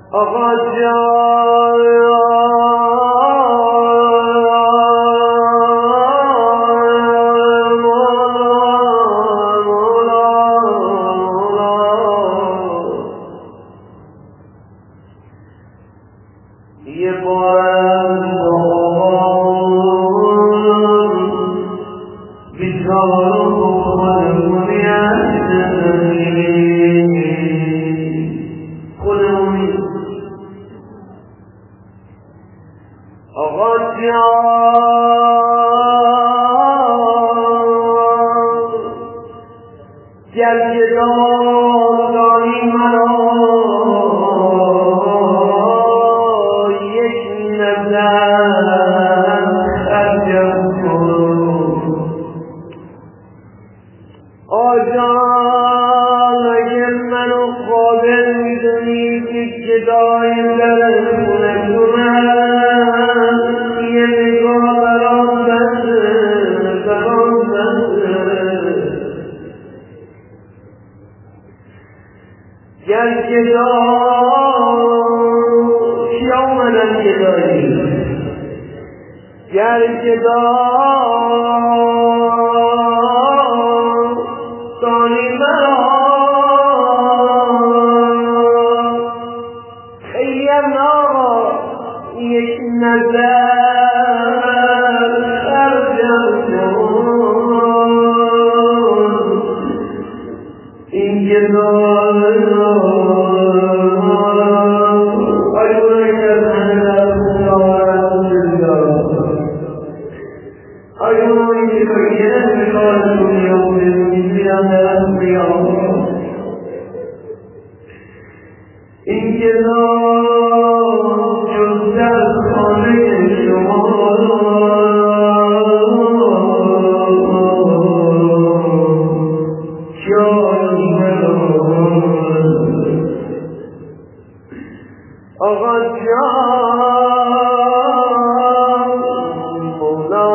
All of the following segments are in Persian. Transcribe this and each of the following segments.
آقا جان یه بارم بیچاره خودمونی خودمونی آقا جان گرچه داری مرا یک نظر خرجم کن آجان اگه منو قادر میدونی که گدای در خونه کنم یه نگاه برام بنده زبان بنده گر گدای کی آمدن گدایی گر گدای دانی مرا خیلی آقا یک نظر خرجم کن این گدای این کتاب جز در خانه شما جای ندارد آقا جان مولا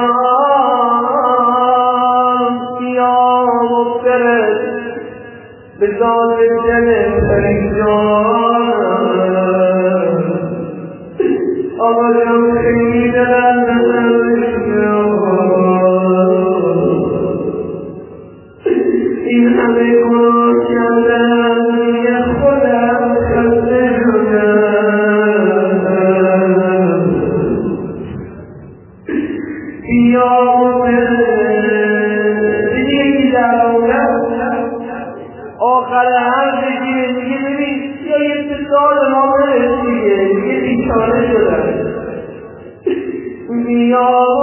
جان بیا و برد به ذات دل پریشان آقا جان خیلی دلم این همه گناه کردم یه خودم خسته شدم بیا و دیدی یکی در آخر هر بگیره دیگه ببین یا یه اتصال ما برس دیگه دیگه بیچاره شدن بیا و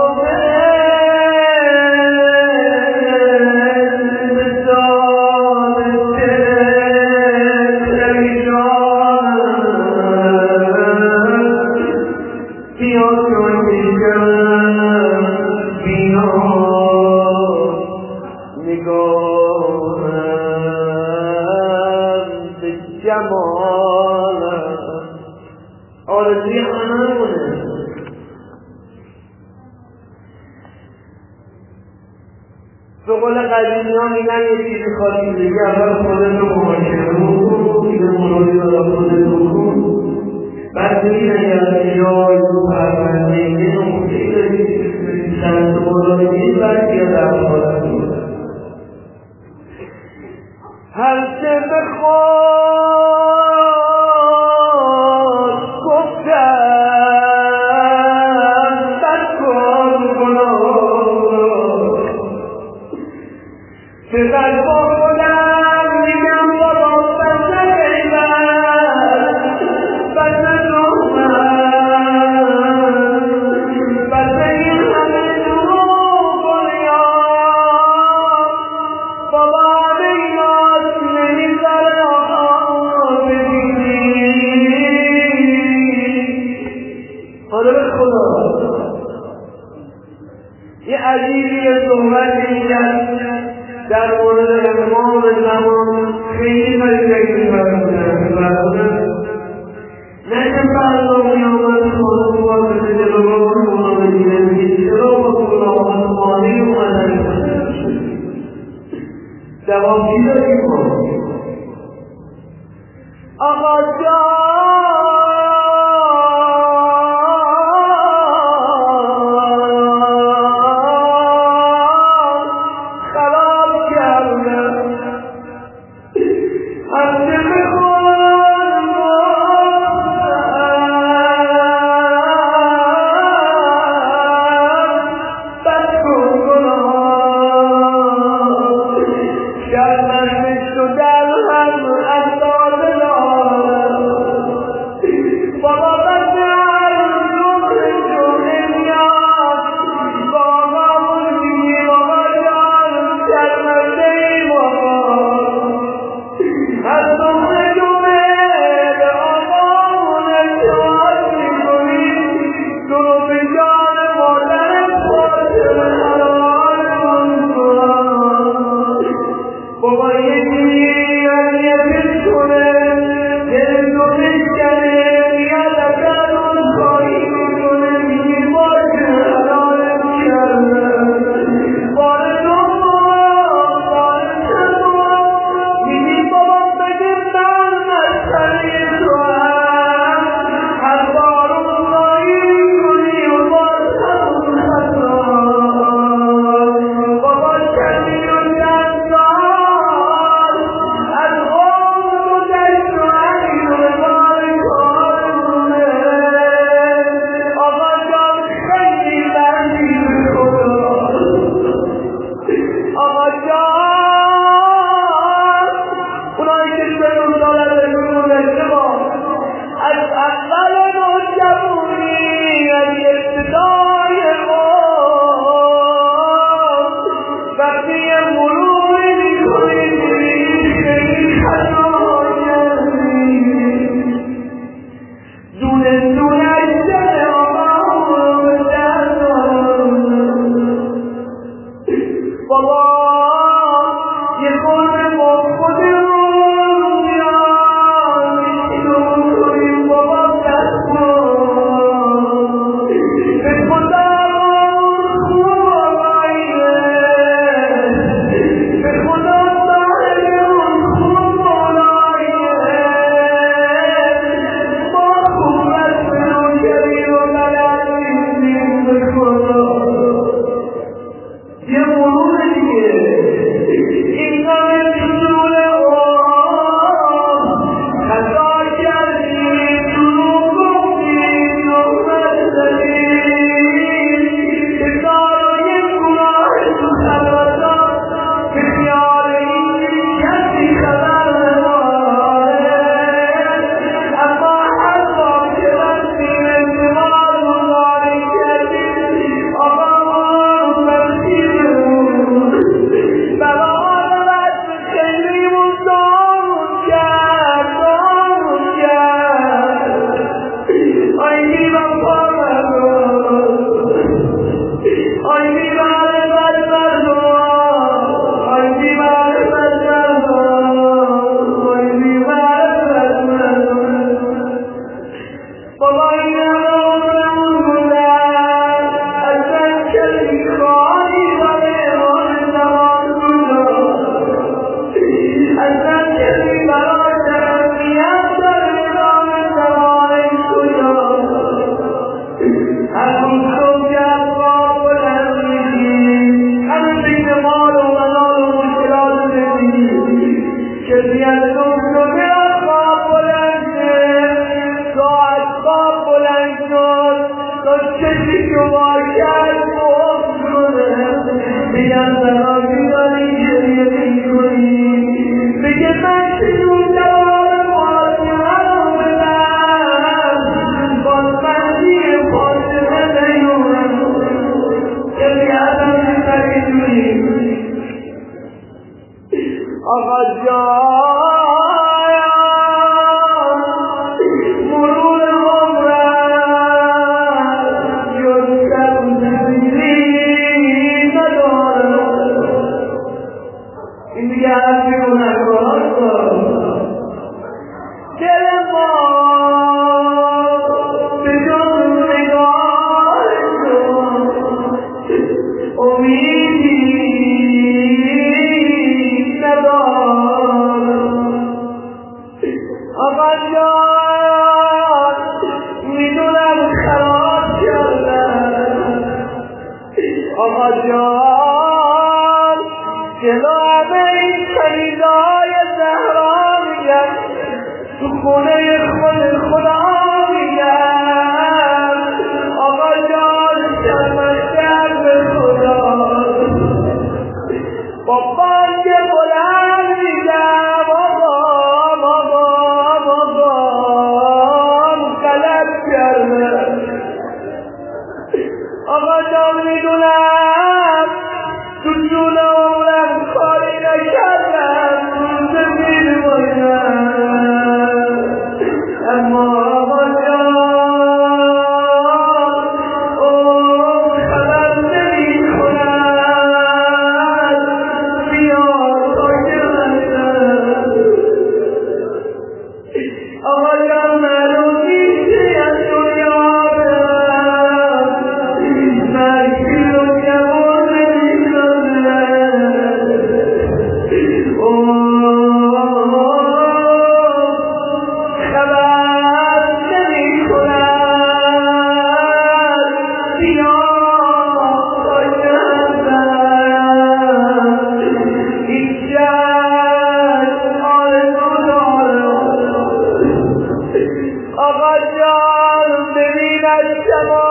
آرزوی همه به قول قدیمی ها میگن یه چیزی خواهی دیگه اول خودت رو محاکمه بکن دیگه مراجعه را خودت بکن بعد ببین اگر جای رو پرونده یه نقطه‌ای داری که سرت بالا بگیری بعد بیا در حالت بود هر چه بخواد گفتم بد کن گناه چقدر با خودم میگم بابا بد نگیبت بد نجومت بد نگیم همه دروغ دنیا بابا نگیات نمیذاره آقا ببینی حالا به خدا یه عجیبی صحبتی کرد در مورد امام زمان خیلی مجلسی فرمودن نکن برنامی آمد خدا موافقه جلوگاه خدا مدینه میگه چرا با خدا آمد خانه اومدن جواب چی داریم آقا جان شما کرد خوب کنه بگم زنابی داری گریه میکنی بگه من چشون دوام فاطمه رو بدم باز منی فاطمه نیومد که بیادم نتاکی آقا جان مرور عمرم جز تبدیلی ندارم این دیگه حرفی رو نکنم دل ما به جز نگاه تو امیدی آقا جان میدونم خراب کردم آقا جان جلو همه این خریدای زهرا میگم تو خونه خود خدا میگم آقا جان شرمنده به خدا با بانگ بلند میگم آقا جان میدونم تو جون عمرم کاری نکردم روز میر باشم اما آقا جان خبر نمی کنم بیا تا که منم آقا جان معلوم نیستی از دنیا آقا جان ببین از شما